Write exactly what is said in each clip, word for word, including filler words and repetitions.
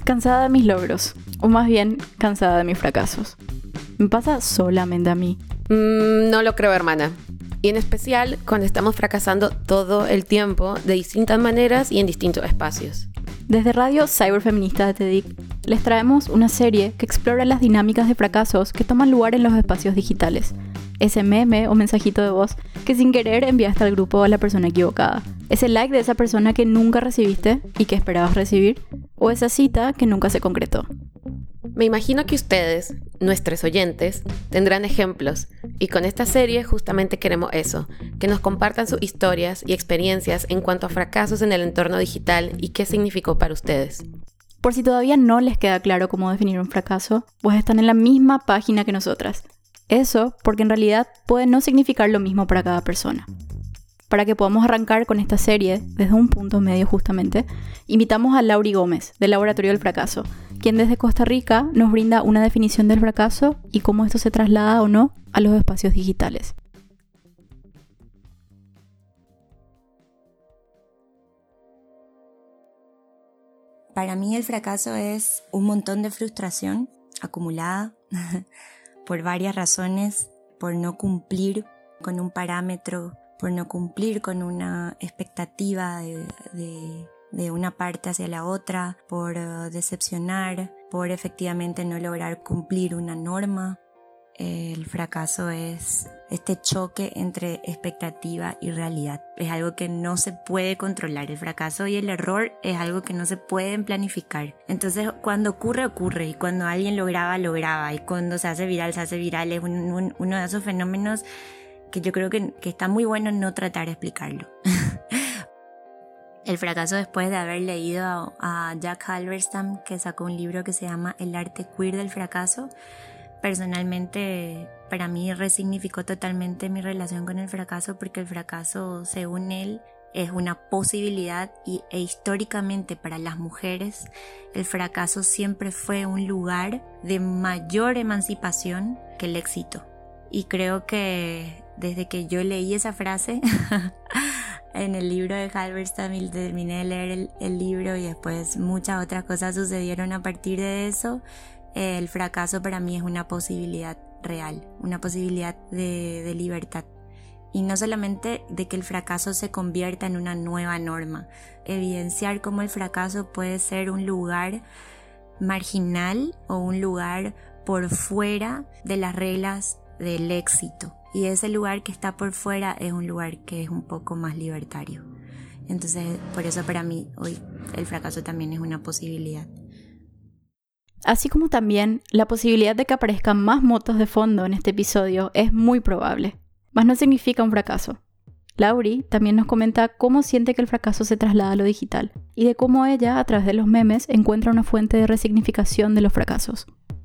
Cansada de mis logros, o más bien cansada de mis fracasos. ¿Me pasa solamente a mí? Mm, no lo creo, hermana. Y en especial cuando estamos fracasando todo el tiempo de distintas maneras y en distintos espacios. Desde Radio Cyberfeminista de TEDIC les traemos una serie que explora las dinámicas de fracasos que toman lugar en los espacios digitales. Ese meme o mensajito de voz que sin querer enviaste al grupo a la persona equivocada. Ese like de esa persona que nunca recibiste y que esperabas recibir. O esa cita que nunca se concretó. Me imagino que ustedes, nuestros oyentes, tendrán ejemplos. Y con esta serie justamente queremos eso, que nos compartan sus historias y experiencias en cuanto a fracasos en el entorno digital y qué significó para ustedes. Por si todavía no les queda claro cómo definir un fracaso, pues están en la misma página que nosotras. Eso porque en realidad puede no significar lo mismo para cada persona. Para que podamos arrancar con esta serie desde un punto medio justamente, invitamos a Lauri Gómez, del Laboratorio del Fracaso, quien desde Costa Rica nos brinda una definición del fracaso y cómo esto se traslada o no a los espacios digitales. Para mí el fracaso es un montón de frustración acumulada por varias razones, por no cumplir con un parámetro, por no cumplir con una expectativa de, de, de una parte hacia la otra, por uh, decepcionar, por efectivamente no lograr cumplir una norma. El fracaso es este choque entre expectativa y realidad. Es algo que no se puede controlar. El fracaso y el error es algo que no se pueden planificar. Entonces, cuando ocurre, ocurre. Y cuando alguien lo graba, lo graba. Y cuando se hace viral, se hace viral. Es un, un, uno de esos fenómenos que yo creo que, que está muy bueno no tratar de explicarlo. El fracaso, después de haber leído a, a Jack Halberstam, que sacó un libro que se llama El arte queer del fracaso, personalmente para mí resignificó totalmente mi relación con el fracaso, porque el fracaso, según él, es una posibilidad y, e históricamente para las mujeres el fracaso siempre fue un lugar de mayor emancipación que el éxito. Y creo que desde que yo leí esa frase en el libro de Halberstam y terminé de leer el, el libro y después muchas otras cosas sucedieron a partir de eso, el fracaso para mí es una posibilidad real, una posibilidad de, de libertad. Y no solamente de que el fracaso se convierta en una nueva norma, evidenciar cómo el fracaso puede ser un lugar marginal o un lugar por fuera de las reglas del éxito. Y ese lugar que está por fuera es un lugar que es un poco más libertario. Entonces, por eso para mí hoy el fracaso también es una posibilidad. Así como también la posibilidad de que aparezcan más motos de fondo en este episodio es muy probable, mas no significa un fracaso. Lauri también nos comenta cómo siente que el fracaso se traslada a lo digital y de cómo ella, a través de los memes, encuentra una fuente de resignificación de los fracasos.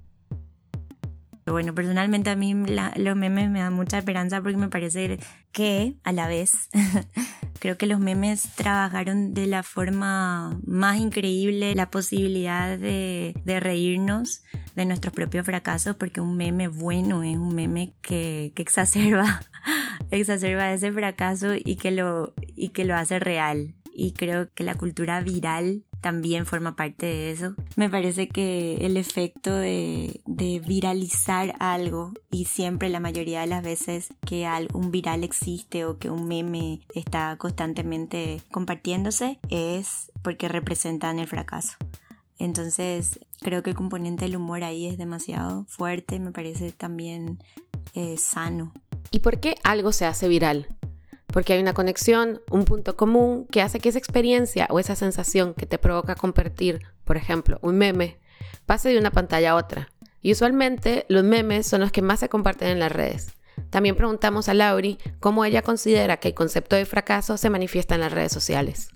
Bueno, personalmente a mí la, los memes me dan mucha esperanza porque me parece que, a la vez, creo que los memes trabajaron de la forma más increíble la posibilidad de, de reírnos de nuestros propios fracasos, porque un meme bueno es un meme que, que exacerba, exacerba ese fracaso y que, lo, y que lo hace real. Y creo que la cultura viral también forma parte de eso. Me parece que el efecto de, de viralizar algo, y siempre la mayoría de las veces que un viral existe o que un meme está constantemente compartiéndose, es porque representan el fracaso. Entonces creo que el componente del humor ahí es demasiado fuerte, me parece también eh, sano. ¿Y por qué algo se hace viral? Porque hay una conexión, un punto común que hace que esa experiencia o esa sensación que te provoca compartir, por ejemplo, un meme, pase de una pantalla a otra. Y usualmente los memes son los que más se comparten en las redes. También preguntamos a Lauri cómo ella considera que el concepto de fracaso se manifiesta en las redes sociales.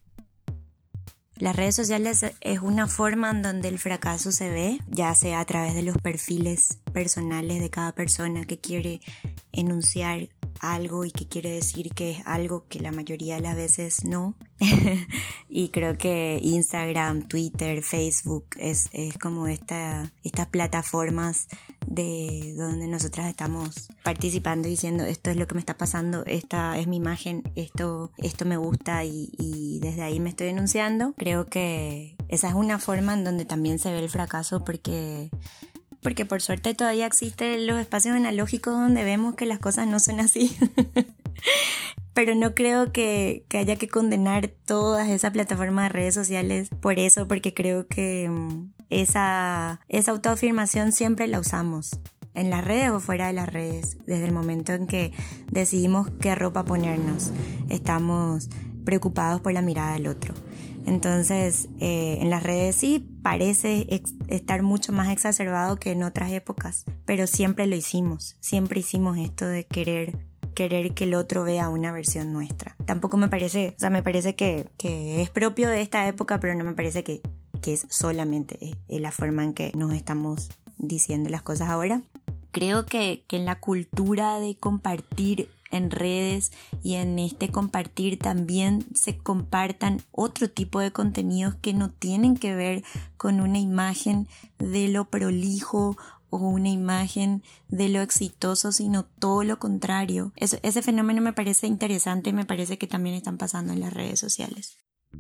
Las redes sociales es una forma en donde el fracaso se ve, ya sea a través de los perfiles personales de cada persona que quiere enunciar algo y que quiere decir que es algo que la mayoría de las veces no. Y creo que Instagram, Twitter, Facebook es, es como esta, estas plataformas de donde nosotras estamos participando, diciendo esto es lo que me está pasando, esta es mi imagen, esto, esto me gusta y, y desde ahí me estoy denunciando. Creo que esa es una forma en donde también se ve el fracaso, porque, porque por suerte todavía existen los espacios analógicos donde vemos que las cosas no son así. Pero no creo que, que haya que condenar todas esas plataformas de redes sociales por eso, porque creo que um, esa, esa autoafirmación siempre la usamos, en las redes o fuera de las redes. Desde el momento en que decidimos qué ropa ponernos, estamos preocupados por la mirada del otro. Entonces, eh, en las redes sí parece ex- estar mucho más exacerbado que en otras épocas, pero siempre lo hicimos, siempre hicimos esto de querer querer que el otro vea una versión nuestra. Tampoco me parece, o sea, me parece que, que es propio de esta época, pero no me parece que, que es solamente es la forma en que nos estamos diciendo las cosas ahora. Creo que, que en la cultura de compartir en redes y en este compartir también se compartan otro tipo de contenidos que no tienen que ver con una imagen de lo prolijo o una imagen de lo exitoso, sino todo lo contrario. Eso, ese fenómeno me parece interesante y me parece que también están pasando en las redes sociales.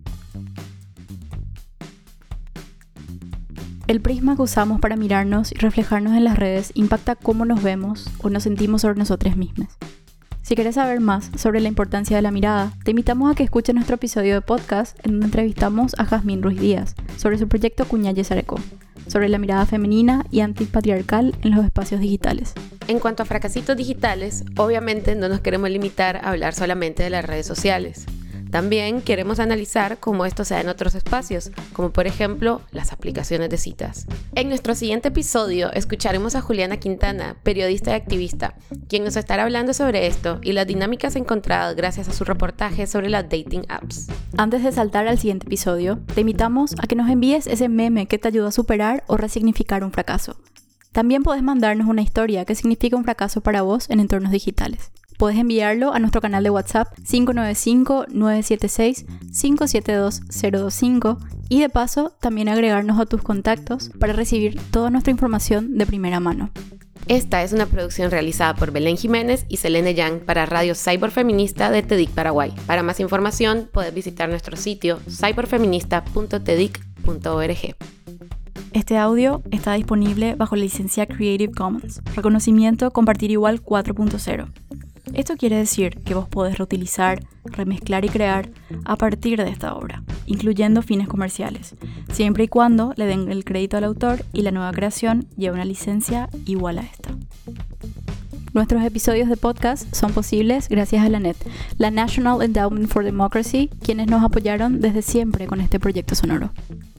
El prisma que usamos para mirarnos y reflejarnos en las redes impacta cómo nos vemos o nos sentimos sobre nosotros mismos. Si quieres saber más sobre la importancia de la mirada, te invitamos a que escuches nuestro episodio de podcast en donde entrevistamos a Jazmín Ruiz Díaz sobre su proyecto Cuñalle Sareco, sobre la mirada femenina y antipatriarcal en los espacios digitales. En cuanto a fracasitos digitales, obviamente no nos queremos limitar a hablar solamente de las redes sociales. También queremos analizar cómo esto se da en otros espacios, como por ejemplo las aplicaciones de citas. En nuestro siguiente episodio escucharemos a Juliana Quintana, periodista y activista, quien nos estará hablando sobre esto y las dinámicas encontradas gracias a su reportaje sobre las dating apps. Antes de saltar al siguiente episodio, te invitamos a que nos envíes ese meme que te ayudó a superar o resignificar un fracaso. También puedes mandarnos una historia que significa un fracaso para vos en entornos digitales. Puedes enviarlo a nuestro canal de WhatsApp cinco nueve cinco, nueve siete seis, cinco siete dos cero dos cinco y de paso también agregarnos a tus contactos para recibir toda nuestra información de primera mano. Esta es una producción realizada por Belén Jiménez y Selene Yang para Radio Cyberfeminista de TEDIC Paraguay. Para más información puedes visitar nuestro sitio cyberfeminista punto tedic punto org. Este audio está disponible bajo la licencia Creative Commons, reconocimiento compartir igual cuatro punto cero. Esto quiere decir que vos podés reutilizar, remezclar y crear a partir de esta obra, incluyendo fines comerciales, siempre y cuando le den el crédito al autor y la nueva creación lleve una licencia igual a esta. Nuestros episodios de podcast son posibles gracias a la N E D, la National Endowment for Democracy, quienes nos apoyaron desde siempre con este proyecto sonoro.